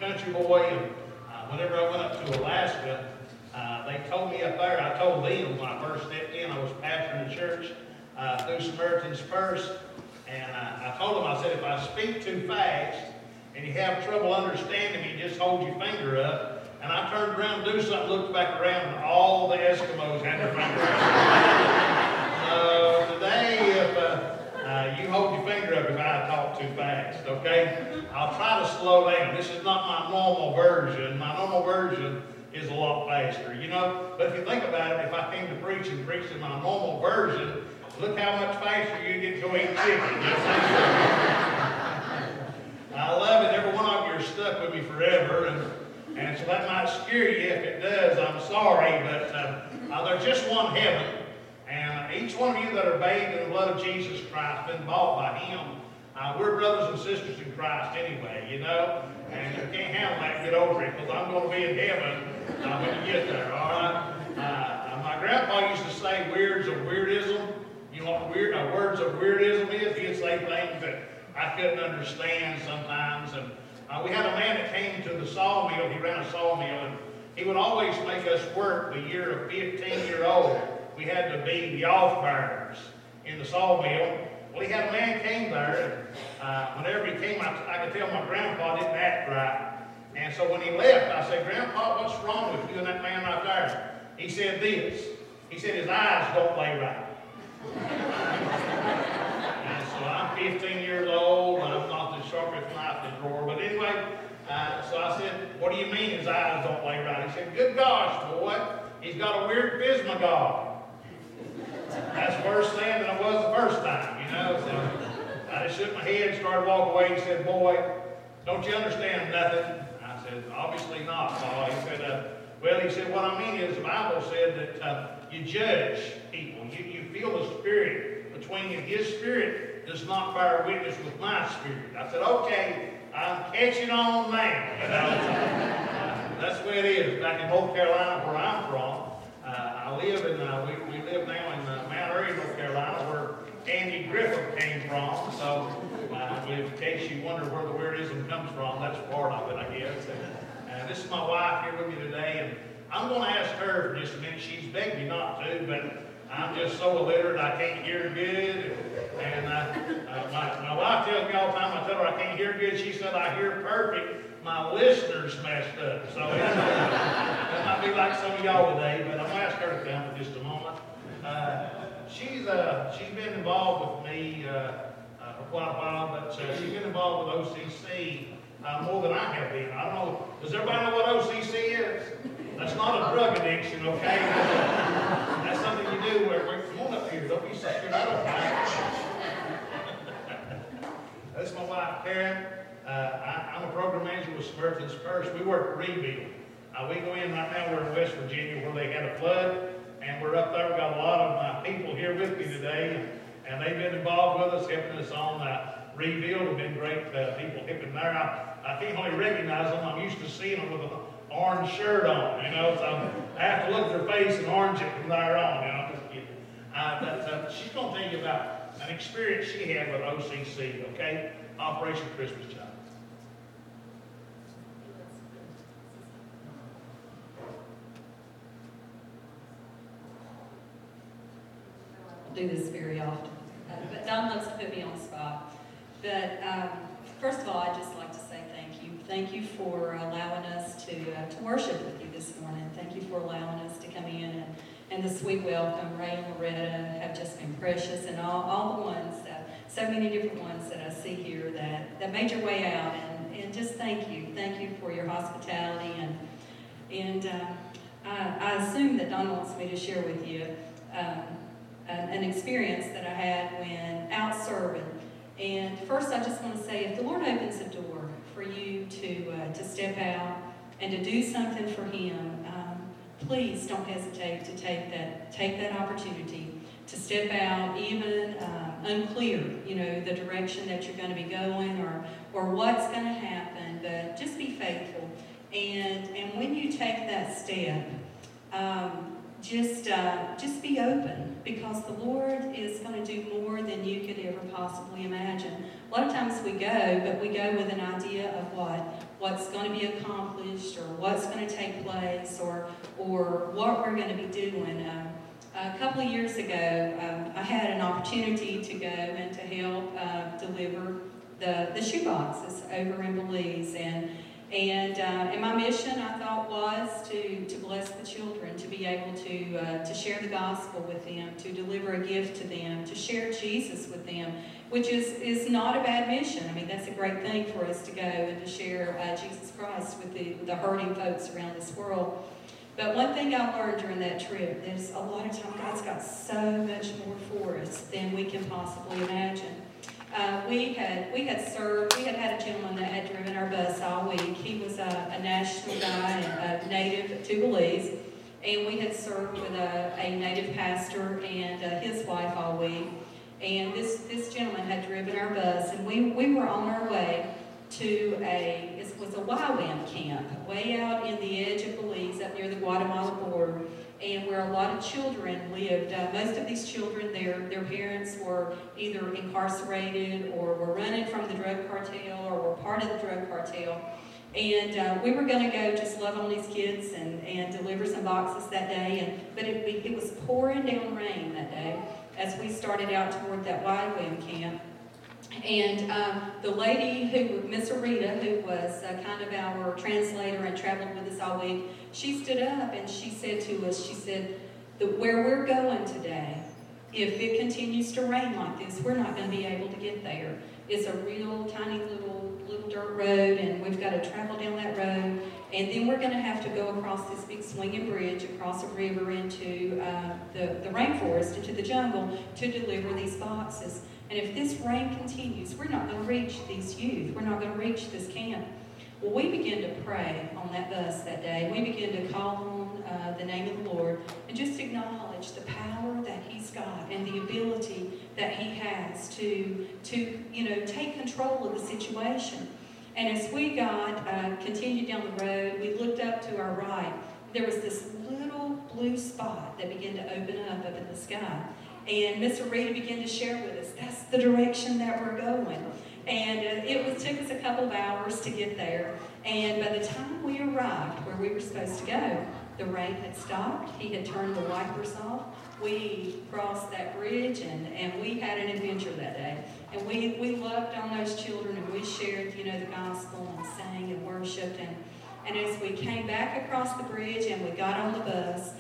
country boy, and whenever I went up to Alaska, they told me up there, I told them when I first stepped in, I was pastoring the church through Samaritans First, and I told them, I said, if I speak too fast and you have trouble understanding me, just hold your finger up. And I turned around to do something, looked back around, and all the Eskimos had their finger up. So today, if you hold your finger up if I talk too fast, okay? I'll try to slow down. This is not my normal version. My normal version is a lot faster, you know? But if you think about it, if I came to preach and preached in my normal version, look how much faster you get to go eat chicken. I love it. Every one of you are stuck with me forever, and so that might scare you. If it does, I'm sorry, but there's just one heaven, and each one of you that are bathed in the blood of Jesus Christ, been bought by Him. We're brothers and sisters in Christ anyway, you know, and you can't handle that and get over it, because I'm going to be in heaven when you get there, all right? My grandpa used to say words of weirdism. You know what words of weirdism is? He'd say things that I couldn't understand sometimes, and we had a man that came to the sawmill. He ran a sawmill, and he would always make us work the year of 15-year-old. We had to be the off-burners in the sawmill. Well, he had a man came there, and whenever he came, I could tell my grandpa didn't act right. And so when he left, I said, Grandpa, what's wrong with you and that man right there? He said this. He said his eyes don't lay right. And so I'm 15 years old, and I'm not the sharpest knife in the drawer. But anyway, so I said, what do you mean his eyes don't lay right? He said, good gosh, boy, he's got a weird pismagog. That's worse then than it was the first time, you know. So I just shook my head and started walking away. He said, boy, don't you understand nothing? I said, obviously not, Paul. He said, well, he said, what I mean is the Bible said that you judge people. You feel the spirit between you. His spirit does not bear witness with my spirit. I said, okay, I'm catching on now. You know? That's the way it is. Back in North Carolina, where I'm from, I live in, we live now in Mount Airy, North Carolina, where Andy Griffith came from. So, in case you wonder where the weirdism comes from, that's part of it, I guess. And this is my wife here with me today, and I'm going to ask her for just a minute. She's begged me not to, but I'm just so illiterate I can't hear good. And my wife tells me all the time, I tell her I can't hear good. She said I hear perfect. My listeners messed up. So that might be like some of y'all today, but I'm going to ask her to come for just a moment. She's been involved with me for quite a while, but she's been involved with OCC more than I have been. I don't know. Does everybody know what OCC is? That's not a drug addiction, okay? That's something you do where, come on up here, don't be so scared. I don't mind. That's my wife, Karen. I'm a program manager with Samaritans First. We work at Rebuild. We go in right now, we're in West Virginia where they had a flood, and we're up there. We've got a lot of people here with me today, and they've been involved with us, helping us on Rebuild. Have been great people helping there. I can't hardly recognize them. I'm used to seeing them with an orange shirt on, you know, so I have to look at their face and orange it from there on, you know, I'm just kidding. But she's going to tell you about an experience she had with OCC, okay? Operation Christmas Child. I do this very often, but Don loves to put me on the spot. But first of all, I'd just like to say thank you. Thank you for allowing us to worship with you this morning. Thank you for allowing us to come in, and the sweet welcome. Ray and Loretta have just been precious, and all the ones, so many different ones that I see here that made your way out, and just thank you. Thank you for your hospitality, and I assume that Don wants me to share with you an experience that I had when out serving. And first, I just want to say, if the Lord opens a door for you to step out and to do something for Him, please don't hesitate to take that opportunity to step out, even unclear, you know, the direction that you're going to be going or what's going to happen. But just be faithful, and when you take that step, just be open, because the Lord is going to do more than you could ever possibly imagine. A lot of times we go, but we go with an idea of what what's going to be accomplished or what's going to take place or what we're going to be doing. A couple of years ago, I had an opportunity to go and to help deliver the shoe boxes over in Belize, and my mission, I thought, was to bless the children, to be able to share the gospel with them, to deliver a gift to them, to share Jesus with them, which is not a bad mission. I mean, that's a great thing for us to go and to share Jesus Christ with the hurting folks around this world. But one thing I learned during that trip is a lot of time God's got so much more for us than we can possibly imagine. We had had a gentleman that had driven our bus all week. He was a national guy, a native to Belize, and we had served with a native pastor and his wife all week. And this gentleman had driven our bus, and we were on our way to it was a YWAM camp, way out in the edge of Belize, up near the Guatemala border, and where a lot of children lived. Most of these children, their parents were either incarcerated or were running from the drug cartel or were part of the drug cartel. And we were going to go just love on these kids and deliver some boxes that day. But it was pouring down rain that day as we started out toward that YWAM camp. And the lady, Miss Rita, who was kind of our translator and traveled with us all week, she stood up and she said to us, she said, where we're going today, if it continues to rain like this, we're not going to be able to get there. It's a real tiny little dirt road, and we've got to travel down that road, and then we're going to have to go across this big swinging bridge, across a river into the rainforest, into the jungle, to deliver these boxes. And if this rain continues, we're not going to reach these youth. We're not going to reach this camp. Well, we began to pray on that bus that day. We began to call on the name of the Lord and just acknowledge the power that He's got and the ability that He has to take control of the situation. And as we continued down the road, we looked up to our right. There was this little blue spot that began to open up in the sky. And Miss Rita began to share with us, that's the direction that we're going. And took us a couple of hours to get there. And by the time we arrived where we were supposed to go, the rain had stopped. He had turned the wipers off. We crossed that bridge, and we had an adventure that day. And we loved on those children, and we shared, the gospel and sang and worshiped. And as we came back across the bridge and we got on the bus,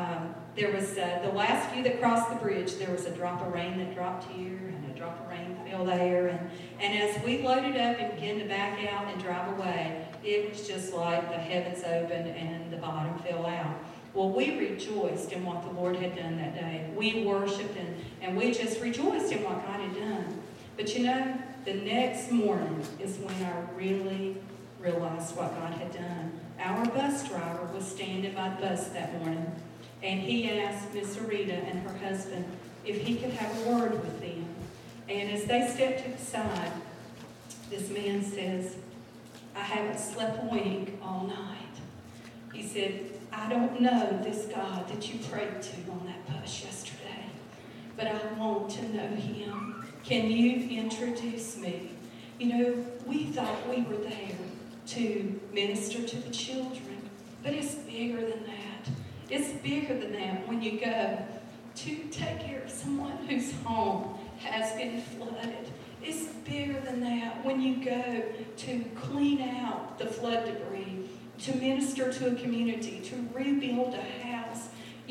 there was the last few that crossed the bridge, there was a drop of rain that dropped here and a drop of rain fell there. And as we loaded up and began to back out and drive away, it was just like the heavens opened and the bottom fell out. Well, we rejoiced in what the Lord had done that day. We worshiped and we just rejoiced in what God had done. But the next morning is when I really realized what God had done. Our bus driver was standing by the bus that morning, and he asked Miss Rita and her husband if he could have a word with them. And as they stepped to the side, this man says, I haven't slept a wink all night. He said, I don't know this God that you prayed to on that bus yesterday, but I want to know Him. Can you introduce me? We thought we were there to minister to the children, but it's bigger than that. It's bigger than that when you go to take care of someone whose home has been flooded. It's bigger than that when you go to clean out the flood debris, to minister to a community, to rebuild a house.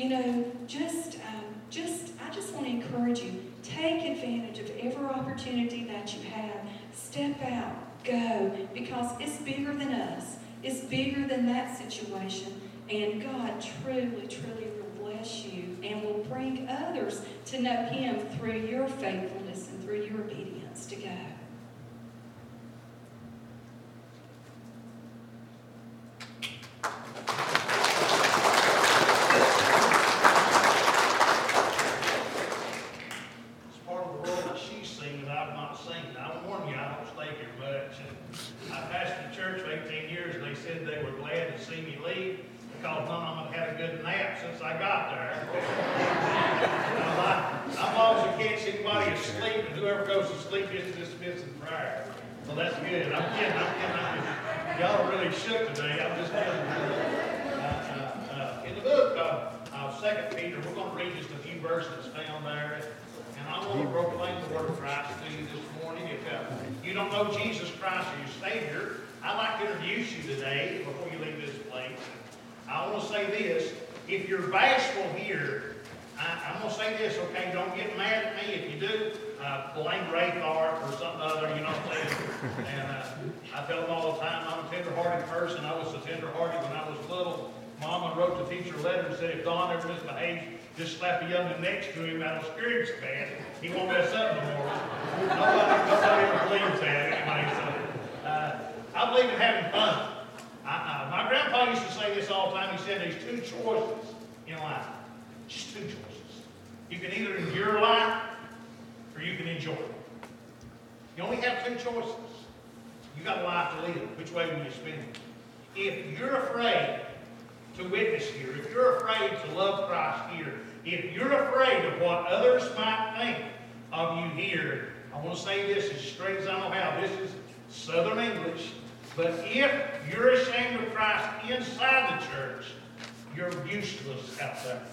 I just want to encourage you, take advantage of every opportunity that you have. Step out, go, because it's bigger than us. It's bigger than that situation. And God truly, truly will bless you and will bring others to know Him through your faithfulness and through your obedience to go. Whoever goes to sleep is dismissed in prayer. So that's good. I'm kidding. Y'all are really shook today. I'm just kidding. In the book of 2 Peter, we're going to read just a few verses found there. And I want to proclaim the word of Christ to you this morning. If you don't know Jesus Christ as your Savior, I'd like to introduce you today before you leave this place. I want to say this. If you're bashful here, I'm going to say this, okay? Don't get mad at me. If you do, blame Raythorpe or something other, you know what I'm saying? And I tell them all the time, I'm a tender-hearted person. I was so tender-hearted when I was little. Mama wrote the teacher a letter and said, if Don ever misbehaves, just slap a young'un next to him. That'll scare him so bad. He won't mess up no more. Nobody ever believes that anyway. So, I believe in having fun. My grandpa used to say this all the time. He said there's two choices in life. Just two choices. You can either endure life or you can enjoy it. You only have two choices. You got a life to live. Which way will you spend it? If you're afraid to witness here, if you're afraid to love Christ here, if you're afraid of what others might think of you here, I want to say this as straight as I know how. This is Southern English. But if you're ashamed of Christ inside the church, you're useless out there.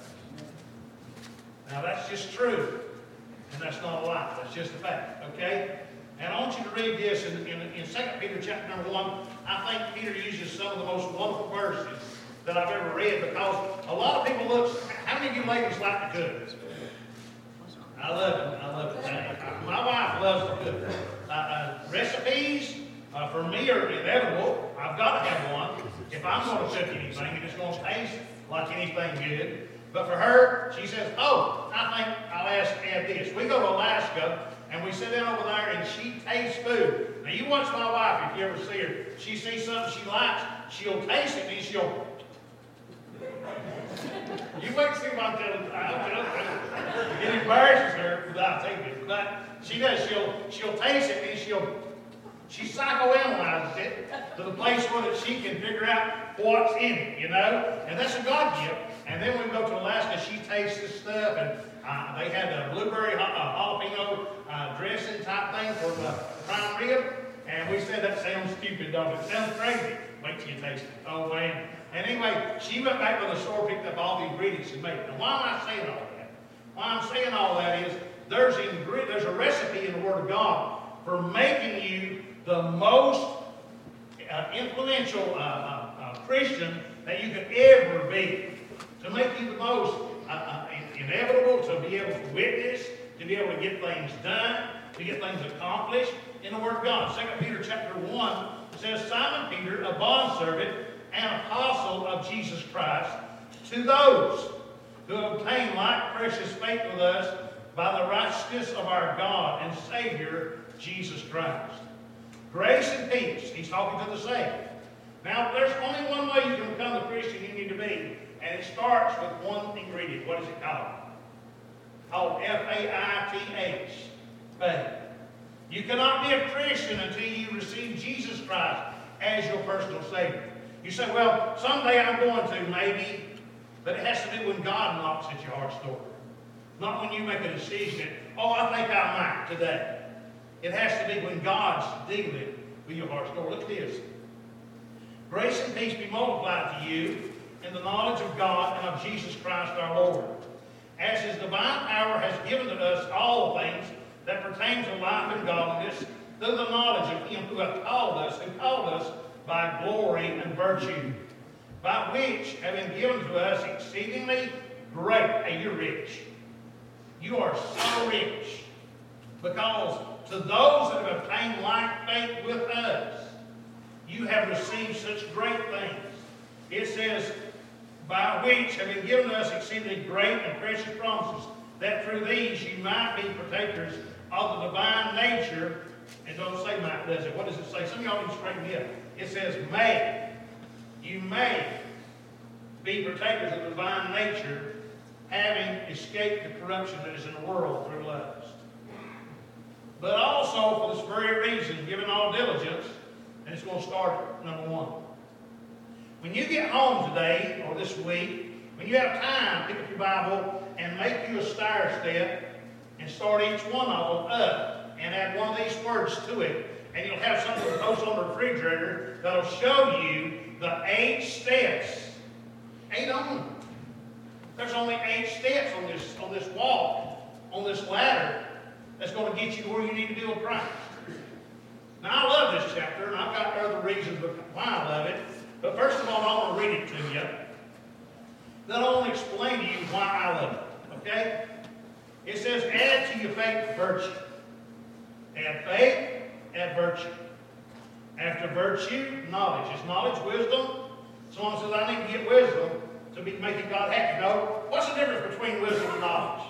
Now that's just true. And that's not a lie. That's just a fact. Okay? And I want you to read this in 2 Peter chapter number 1. I think Peter uses some of the most wonderful verses that I've ever read, because a lot of people look. How many of you ladies like to cook? I love it. I love it. My wife loves to cook. Recipes for me are inevitable. I've got to have one. If I'm going to cook anything, and it's going to taste like anything good. But for her, she says, oh, I think I'll add this. We go to Alaska, and we sit down over there, and she tastes food. Now, you watch my wife, if you ever see her. She sees something she likes, she'll taste it, and she'll... You wait to see what I'm telling you. It embarrasses her without taking it. But she does. She'll taste it, and she psychoanalyzes it to the place where that she can figure out what's in it, you know? And that's a God gift. And then when we go to Alaska, she tastes this stuff, and they had a blueberry jalapeno dressing type thing for the prime rib. And we said, that sounds stupid, don't it? It sounds crazy. Wait till you taste it. Oh, man. And anyway, she went back to the store, picked up all the ingredients and made it. Now, why am I saying all that? Why I'm saying all that is there's a recipe in the Word of God for making you the most influential Christian that you could ever be. To make you the most inevitable, to be able to witness, to be able to get things done, to get things accomplished in the Word of God. 2 Peter chapter 1 says, Simon Peter, a bondservant and apostle of Jesus Christ, to those who obtain like precious faith with us by the righteousness of our God and Savior, Jesus Christ. Grace and peace. He's talking to the saved. Now, there's only one way you can become the Christian you need to be, and it starts with one ingredient. What is it called? Called F-A-I-T-H. Faith. You cannot be a Christian until you receive Jesus Christ as your personal Savior. You say, well, someday I'm going to, maybe, but it has to be when God knocks at your heart's door. Not when you make a decision, oh, I think I might today. It has to be when God's dealing with your heart's door. Look at this. Grace and peace be multiplied to you in the knowledge of God and of Jesus Christ our Lord, as His divine power has given to us all things that pertain to life and godliness, through the knowledge of Him who hath called us by glory and virtue, by which have been given to us exceedingly great. Hey, you're rich. You are so rich, because to those that have obtained like faith with us, you have received such great things. It says, by which have been given us exceedingly great and precious promises, that through these you might be partakers of the divine nature. And don't say might, does it? What does it say? Some of y'all need to straighten me up. It says may. You may be partakers of the divine nature, having escaped the corruption that is in the world through lust. But also for this very reason, given all diligence, and it's going to start at number 1. When you get home today, or this week, when you have time, pick up your Bible and make you a stair step and start each one of them up and add one of these words to it, and you'll have something to post on the refrigerator that'll show you the 8 steps. 8 only. There's only 8 steps on this walk, on this ladder, that's going to get you to where you need to be with Christ. Now, I love this chapter, and I've got other reasons why I love it. But first of all, I want to read it to you. Then I want to explain to you why I love it. Okay? It says, add to your faith virtue. Add faith, add virtue. After virtue, knowledge. Is knowledge wisdom? Someone says, I need to get wisdom to be making God happy. No. What's the difference between wisdom and knowledge?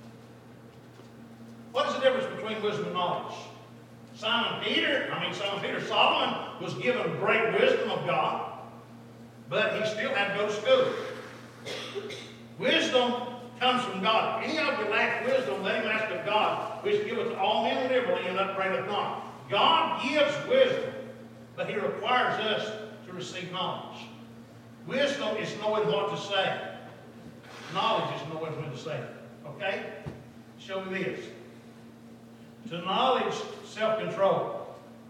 What is the difference between wisdom and knowledge? Solomon, Solomon was given great wisdom of God, but he still had to go to school. Wisdom comes from God. If any of you lack wisdom, let him ask of God, which giveth to all men liberally and upbraideth not. God gives wisdom, but he requires us to receive knowledge. Wisdom is knowing what to say. Knowledge is knowing when to say it. Okay? Show me this. To knowledge, self-control.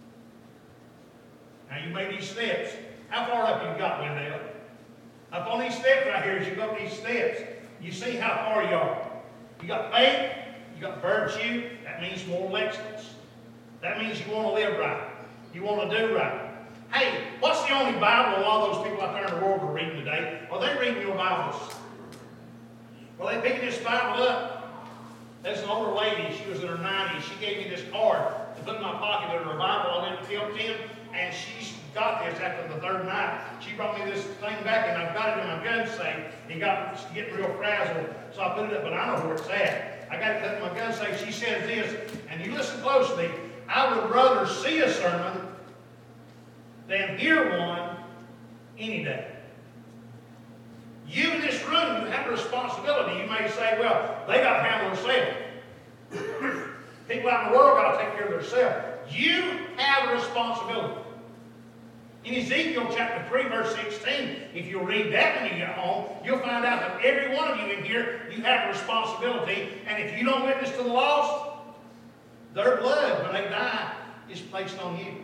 Now you made these steps. How far up you got, Wendell? Up on these steps right here, as you go up these steps, you see how far you are. You got faith, you got virtue, that means moral excellence. That means you want to live right. You want to do right. Hey, what's the only Bible a lot of those people out there in the world are reading today? Are they reading your Bibles? Are they picking this Bible up? There's an older lady, she was in her 90s. She gave me this card to put in my pocket with her Bible. I went to Tilt 10, and she got this after the 3rd night. She brought me this thing back, and I've got it in my gun safe. It got getting real frazzled, so I put it up, but I know where it's at. I got it put in my gun safe. She says this, and you listen closely. I would rather see a sermon than hear one any day. You in this room, you have a responsibility. You may say, well, they got to handle themselves. People out in the world got to take care of themselves. You have a responsibility. In Ezekiel chapter 3, verse 16, if you read that when you get home, you'll find out that every one of you in here, you have a responsibility. And if you don't witness to the lost, their blood, when they die, is placed on you.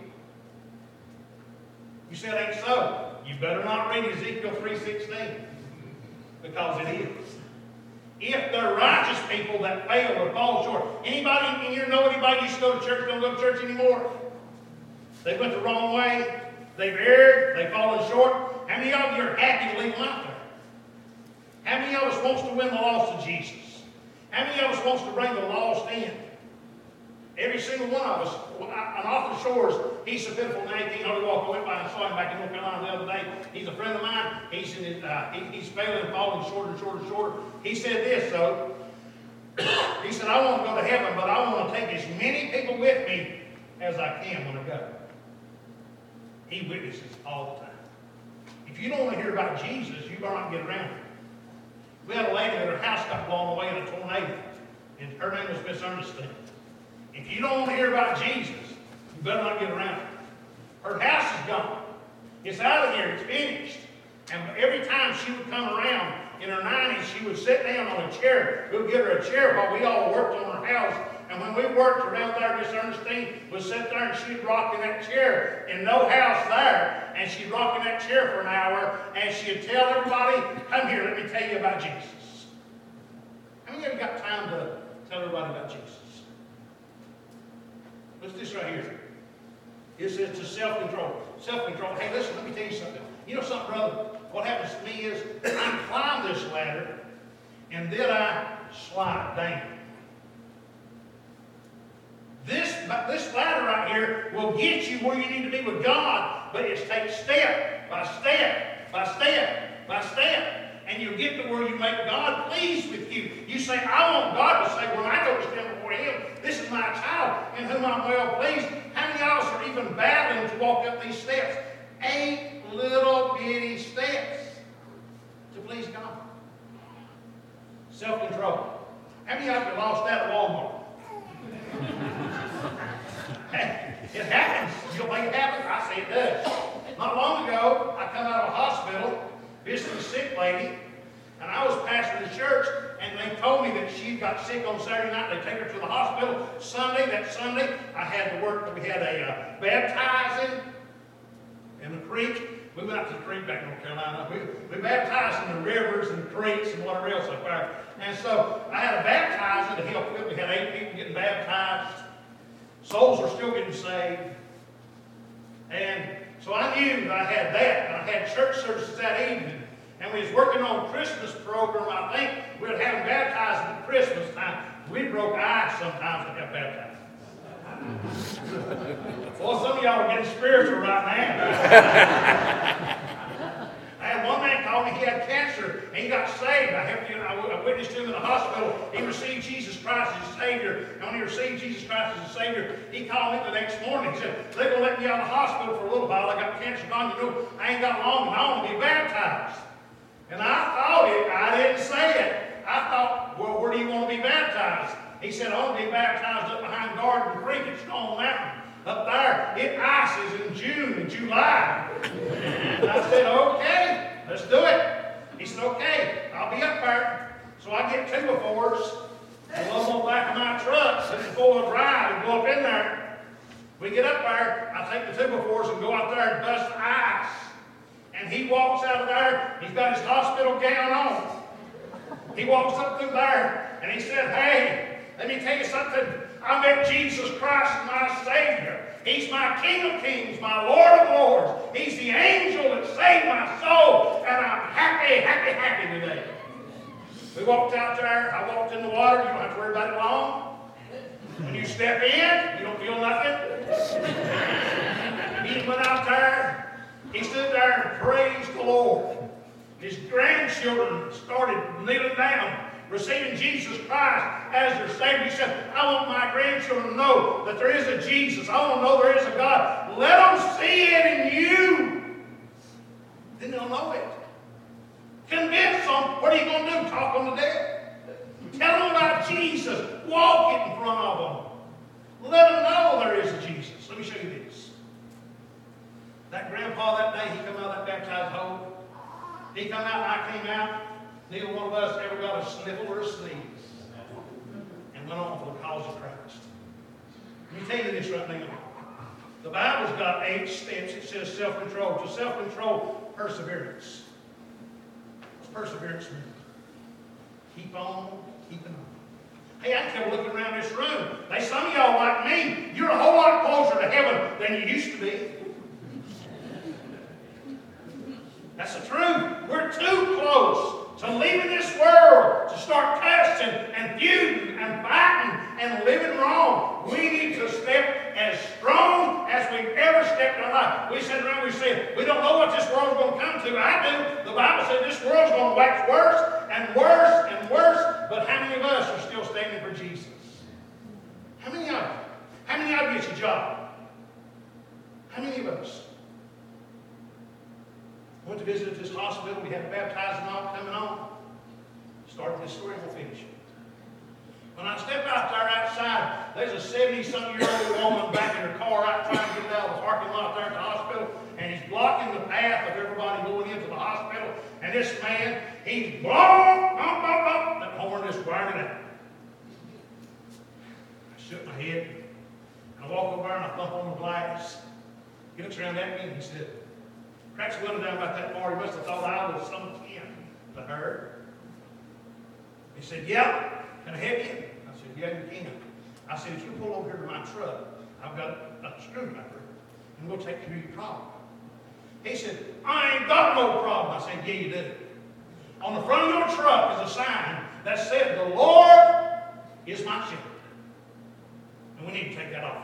You said it ain't so. You better not read Ezekiel 3:16. Because it is. If they're righteous people that fail or fall short. Anybody in here know anybody used to go to church, don't go to church anymore? They went the wrong way. They've erred. They've fallen short. How many of you are happy to leave them out there? How many of us wants to win the lost to Jesus? How many of us wants to bring the lost in? Every single one of us. And off the shores, he's so pitiful in 1800 walk. I went by and saw him back in North Carolina the other day. He's a friend of mine. He's failing and falling shorter and shorter and shorter. He said this, though. He said, I want to go to heaven, but I want to take as many people with me as I can when I go. He witnesses all the time. If you don't want to hear about Jesus, you better not get around him. We had a lady that her house got blown away in a tornado, and her name was Miss Ernestine. If you don't want to hear about Jesus, you better not get around it. Her house is gone. It's out of here. It's finished. And every time she would come around in her 90s, she would sit down on a chair. We'd get her a chair while we all worked on her house. And when we worked around there, Miss Ernestine would sit there and she'd rock in that chair. And no house there. And she'd rock in that chair for an hour. And she'd tell everybody, come here, let me tell you about Jesus. How many of you got time to tell everybody about Jesus? What's this right here? It says to self-control. Self-control. Hey, listen, let me tell you something. You know something, brother? What happens to me is I climb this ladder, and then I slide down. This ladder right here will get you where you need to be with God, but it's take step by step by step by step. And you get to where you make God pleased with you. You say, I want God to say, when I go to stand before Him, this is my child in whom I'm well pleased. How many of us are even battling to walk up these steps? 8 little bitty steps to please God. Self-control. How many of you lost that at Walmart? It happens. You don't think it happens? I say it does. Not long ago, I come out of a hospital, visiting a sick lady, and I was pastoring the church, and they told me that she got sick on Saturday night. They take her to the hospital. That Sunday, I had to work. We had a baptizing We went out to the creek back in North Carolina. We baptized in the rivers and the creeks and whatever else up there. And so I had a baptizing to help with. We had 8 people getting baptized. Souls are still getting saved. And so I knew that I had that. And I had church services that evening. And we was working on a Christmas program. I think we would have them baptized at Christmas time. We broke ice sometimes to get baptized. Well, some of y'all are getting spiritual right now. I had one man call me, he had cancer, and he got saved. I witnessed him in the hospital. He received Jesus Christ as his Savior. And when he received Jesus Christ as his Savior, he called me the next morning. He said, they're going to let me out of the hospital for a little while. I got cancer gone. You know, I ain't got long, and I want to be baptized. And I thought it. I didn't say it. I thought, well, where do you want to be baptized? He said, I want to be baptized up behind Garden Creek at Stone Mountain. Up there, it ices in June and July. And I said, okay, let's do it. He said, okay, I'll be up there. So I get 2x4s and one on the back of my truck, sit in 4-wheel drive and go up in there. We get up there, I take the 2x4s and go out there and bust ice. And he walks out of there, he's got his hospital gown on. He walks up through there and he said, hey, let me tell you something. I met Jesus Christ as my Savior. He's my King of Kings, my Lord of Lords. He's the angel that saved my soul, and I'm happy, happy, happy today. We walked out there. I walked in the water. You don't have to worry about it long. When you step in, you don't feel nothing. He went out there. He stood there and praised the Lord. His grandchildren started kneeling down, receiving Jesus Christ as their Savior. He said, I want my grandchildren to know that there is a Jesus. I want to know there is a God. Let them see it in you. Then they'll know it. Convince them. What are you going to do? Talk them to death? Tell them about Jesus. Walk it in front of them. Let them know there is a Jesus. Let me show you this. That grandpa that day, he come out of that baptized hole. He come out and I came out. Neither one of us ever got a sniffle or a sneeze. And went on for the cause of Christ. Let me tell you this right now. The Bible's got 8 steps. It says self-control. To self-control, perseverance. What's perseverance mean? Keep on keeping on. Hey, I kept looking around this room. Some of y'all like me, you're a whole lot closer to heaven than you used to be. That's the truth. We're too close to leaving this world, to start cussing and feuding and fighting and living wrong. We need to step as strong as we've ever stepped in our life. We sit around, we say, we don't know what this world's going to come to. I do. The Bible said this world's going to wax worse and worse and worse. But how many of us are still standing for Jesus? How many of you? How many of you get your job? How many of us? Went to visit this hospital. We had a baptizing all coming on. Started this story and we'll finish it. When I stepped out there outside, there's a 70-something-year-old woman back in her car right trying to get out of the parking lot there at the hospital, and he's blocking the path of everybody going into the hospital. And this man, he's blowing, that horn is whining out. I shook my head, and I walk over there and I thump on the glass. He looks around at me and he said, cracks the window down about that far. He must have thought I was some kin to her. He said, yeah, can I help you? I said, yeah, you can. I said, if you pull over here to my truck, I've got a screwdriver, and we'll take care of your problem. He said, I ain't got no problem. I said, yeah, you do. On the front of your truck is a sign that said, the Lord is my shepherd. And we need to take that off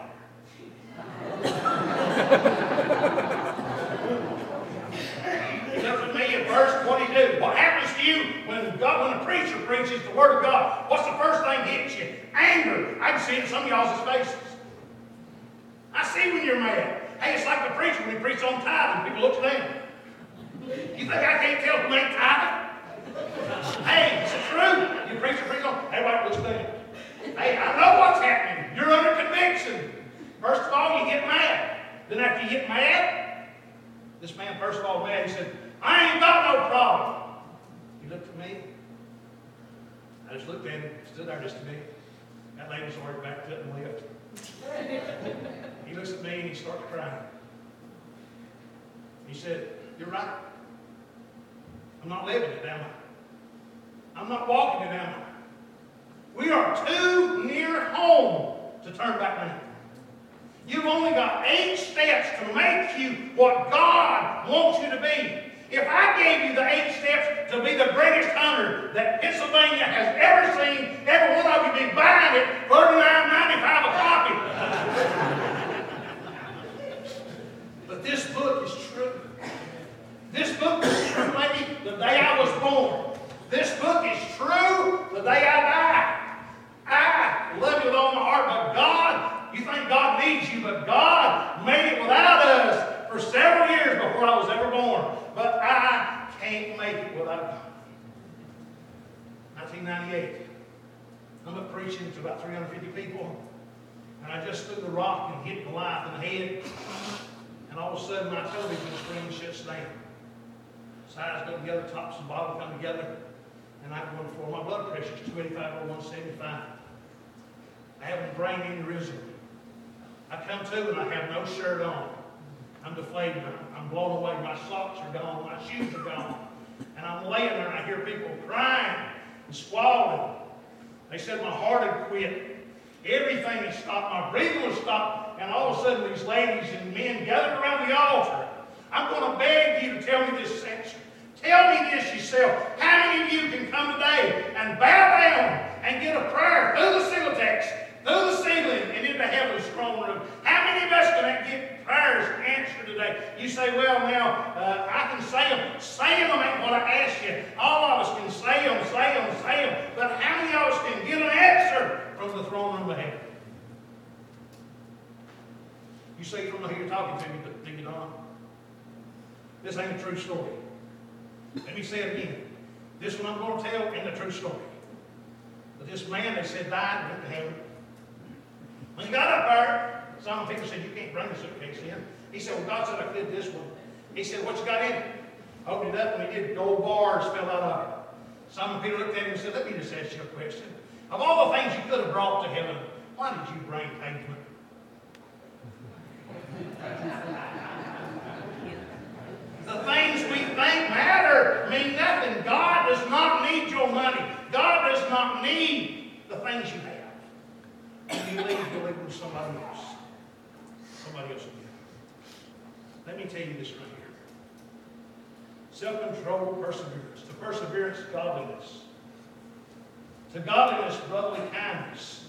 there. Look at me in verse 22. What happens to you when a preacher preaches the Word of God? What's the first thing that hits you? Anger. I can see it in some of y'all's faces. I see when you're mad. Hey, it's like the preacher when he preaches on tithing. People look down. You think I can't tell who ain't tithing? Hey, it's the truth. You preach on, everybody looks down. Hey, I know what's happening. You're under conviction. First of all, you get mad. Then after you get mad, this man, first of all, mad, he said, I ain't got no problem. He looked at me. I just looked at him, stood there just a minute. That lady was already backed up and left. He looks at me and he starts crying. He said, You're right. I'm not living it, am I? I'm not walking it, am I? We are too near home to turn back now. You've only got 8 steps to make you what God wants you to be. If I gave you the 8 steps to be the greatest hunter that Pennsylvania has ever seen, every one of you be buying it for $39.95 a copy. But this book is true. This book is true, lady, the day I was born. This book is true the day I died. I love you with all my heart, but God, you think God needs you, but God made it without us for several years before I was ever born. But I can't make it without God. 1998. I'm up preaching to about 350 people, and I just threw the rock and hit Goliath in the head, and all of a sudden my television screen shuts down. Sides go together, tops and bottom come together, and I go on the floor. My blood pressure is 285/175. I have a brain aneurysm. I come to and I have no shirt on. I'm deflated. I'm blown away. My socks are gone. My shoes are gone. And I'm laying there and I hear people crying and squalling. They said my heart had quit. Everything had stopped. My breathing was stopped. And all of a sudden these ladies and men gathered around the altar. I'm going to beg you to tell me this section. Tell me this yourself. How many of you can come today and bow down and get a prayer through the Silatex, through the ceiling, and into heaven's throne room? How many of us can get prayers answered today? You say, well, now, I can say them. Say them ain't what I ask you. All of us can say them. But how many of us can get an answer from the throne room of heaven? You say you don't know who you're talking to, do you, Don? This ain't a true story. Let me say it again. This one I'm going to tell ain't a true story. But this man, they said, died and went to heaven. When he got up there, some people said, you can't bring the suitcase in. He said, well, God said I could this one. He said, what you got in it? Opened it up, and he did. Gold bars fell out of it. Some people looked at him and said, let me just ask you a question. Of all the things you could have brought to heaven, why did you bring pavement? The things we think matter mean nothing. God does not need your money. God does not need the things you have. When you leave, you'll leave with somebody else. Somebody else will get it. Let me tell you this right here. Self-control, perseverance. To perseverance, godliness. To godliness, brotherly kindness.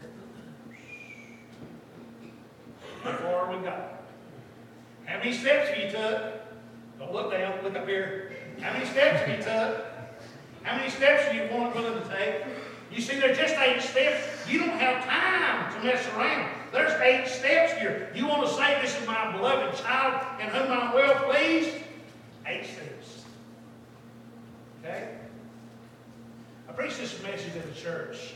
How far we got? How many steps have you took? Don't look down, look up here. How many steps have you took? How many steps are you willing to take? You see, there's just 8 steps. You don't have time to mess around. There's 8 steps here. You want to say, this is my beloved child in whom I'm well pleased? 8 steps. Okay? I preached this message at the church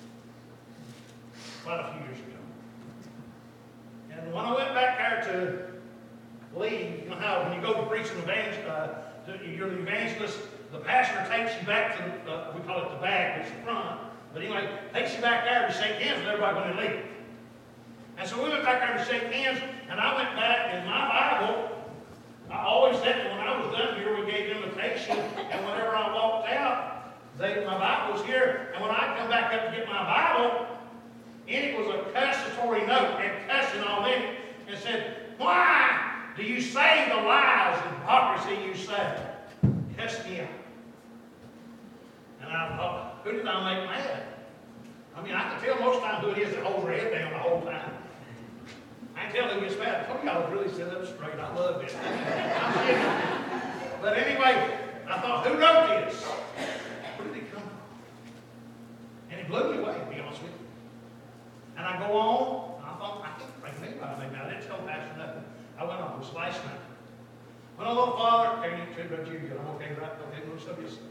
quite a few years ago. And when I went back there to leave, you know how when you go to preach an you're the evangelist, the pastor takes you back to, we call it the back, it's the front. But anyway, takes you back there to shake hands with everybody when they leave. And so we went back there to shake hands, and I went back in my Bible. I always said that when I was done here, we gave invitation, and whenever I walked out, my Bible was here, and when I come back up to get my Bible, and it was a accusatory note, and cussing all in it, and said, why do you say the lies and hypocrisy you say? Cuss me out. And I thought, who did I make mad? I mean, I can tell most times who it is that holds their head down the whole time. I can tell who gets mad. Some of y'all really sit up straight. I love this. I'm kidding. But anyway, I thought, who wrote this? Where did it come from? And it blew me away, to be honest with you. And I go on, and I thought, I can't think of anybody made mad. I didn't tell Pastor nothing. I went on. It was last night. When I look, Father, okay, you treat about you good. I'm okay, right? Okay, no stuff is.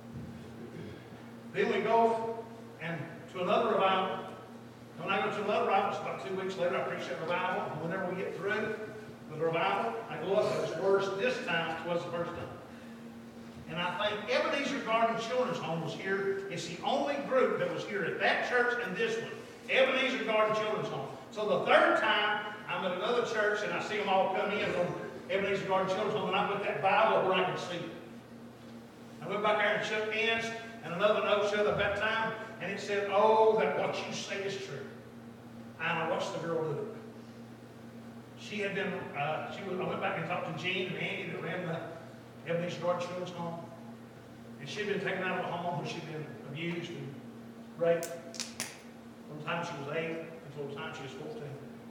Then we go and to another revival. And when I go to another revival, it's about 2 weeks later, I preach that revival. And whenever we get through with the revival, I go up and it's worse this time than it was the first time. And I think Ebenezer Garden Children's Home was here. It's the only group that was here at that church and this one. Ebenezer Garden Children's Home. So the third time, I'm at another church and I see them all come in from Ebenezer Garden Children's Home, and I put that Bible where I could see it. I went back there and shook hands, and another note showed up that time, and it said, "Oh, that what you say is true." And I watched the girl do it. She had been, I went back and talked to Jean and Andy that ran the Ebenezer Garden Children's Home. And she'd been taken out of a home where she'd been abused and raped from the time she was 8 until the time she was 14.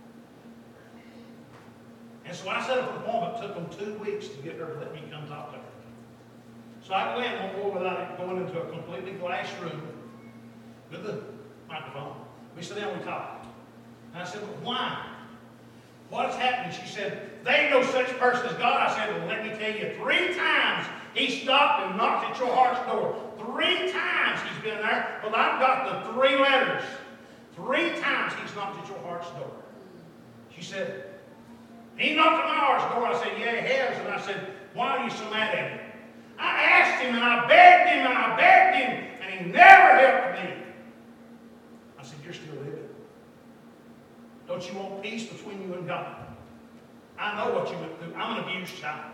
And so I set up an appointment. It took them 2 weeks to get her to let me come talk to her. So I go in one more without it going into a completely glass room with the microphone. We sit down and we talk. And I said, "But why? What's happening?" She said, "There ain't no such person as God." I said, "Well, let me tell you, 3 times He stopped and knocked at your heart's door. 3 times He's been there. Well, I've got the 3 letters. 3 times He's knocked at your heart's door." She said, "He knocked at my heart's door." I said, "Yeah, He has." And I said, "Why are you so mad at Him?" I asked Him and I begged Him and I begged Him, and He never helped me. I said, "You're still living. Don't you want peace between you and God? I know what you went through. I'm an abused child.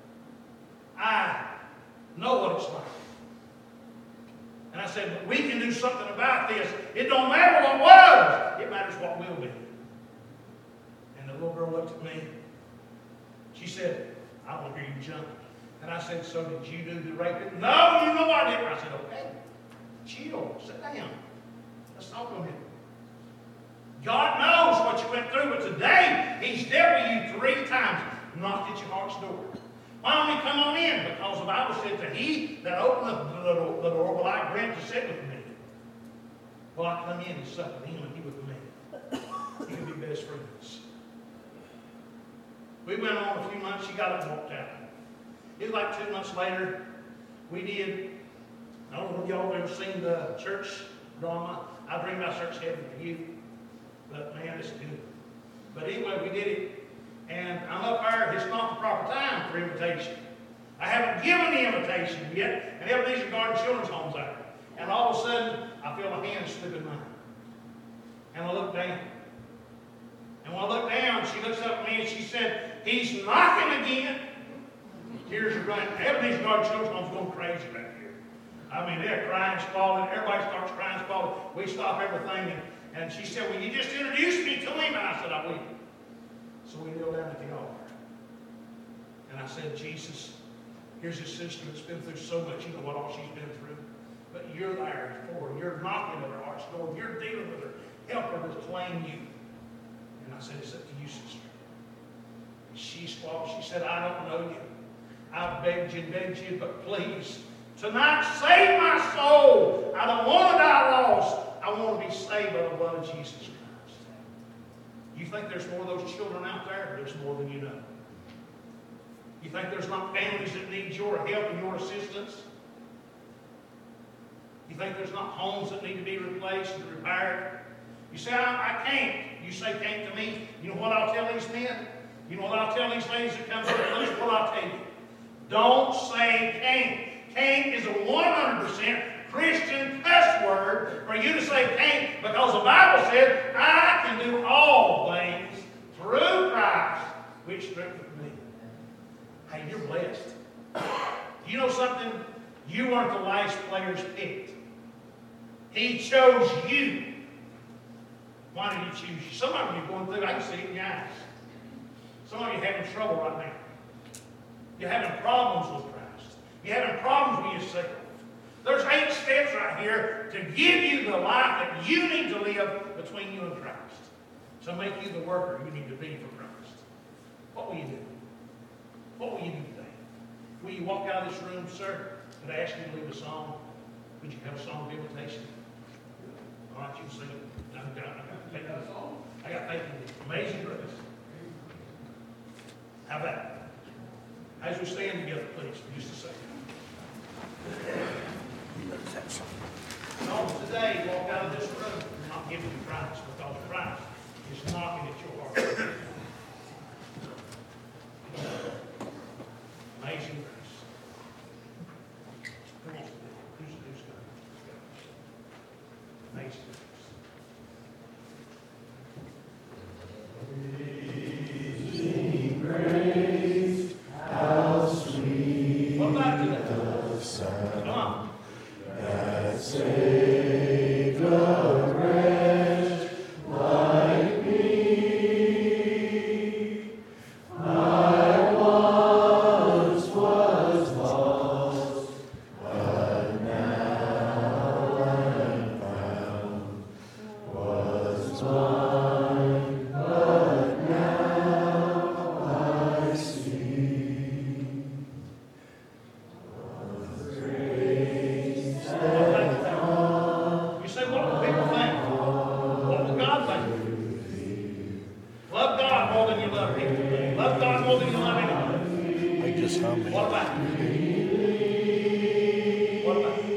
I know what it's like." And I said, "But we can do something about this. It don't matter what was. It matters what will be." And the little girl looked at me. She said, "I want to hear you jump." And I said, "So did you do the raping?" "No, you know I didn't." I said, "Okay, chill, sit down. Let's talk a minute. God knows what you went through, but today He's dealt with you 3 times, knocked at your heart's door. Why don't you come on in?" Because the Bible said that He that openeth the door will I grant to sit with me. Well, I come in and sup with Him and He with me. He can be best friends. We went on a few months. She got up and walked out. It was like 2 months later. We did, I don't know if y'all have ever seen the church drama. I Dream About Church Heaven for You. But man, it's good. But anyway, we did it. And I'm up there. It's not the proper time for invitation. I haven't given the invitation yet. And Ebenezer Garden Children's Home's there. And all of a sudden, I feel a hand slip in mine. And I look down. And when I look down, she looks up at me and she said, "He's knocking again." Tears are running. Ebenezer Garden Children's Home's going crazy right here. I mean, they're crying, squalling. Everybody starts crying, squalling. We stop everything. And she said, "Will you just introduce me to him?" And I said, "I will." So we kneel down at the altar. And I said, "Jesus, here's a sister that's been through so much. You know what all she's been through. But you're there for her. You're knocking at her heart's door. You're dealing with her. Help her to claim you." And I said, "It's up to you, sister." And she squawked. She said, "I don't know you. I've begged you, but please, tonight save my soul. I don't want to die lost. I want to be saved by the blood of Jesus Christ." You think there's more of those children out there? There's more than you know. You think there's not families that need your help and your assistance? You think there's not homes that need to be replaced and repaired? You say, I can't. You say can't to me. You know what I'll tell these men? You know what I'll tell these ladies that come to the place? What I'll tell you. Don't say can't. Can't is a 100% Christian cuss word for you to say can't, because the Bible said, "I can do all things through Christ, which strengtheneth me." Hey, you're blessed. You know something? You weren't the last players picked. He chose you. Why did He choose you? Some of you are going through, I can see it in your eyes. Some of you are having trouble right now. You're having problems with Christ. You're having problems with yourself. There's 8 steps right here to give you the life that you need to live between you and Christ, to make you the worker you need to be for Christ. What will you do? What will you do today? Will you walk out of this room, sir, and ask you to leave a song? Would you have a song of invitation? All right, you can sing it. I got faith in you. Amazing Grace. How about it? As we stand together, please, for just a second. No, today, walk out of this room not giving you Christ, because Christ is knocking at your heart. Amazing Grace. Who's got it? Amazing Grace. Amazing grace. Yes, amen. What about?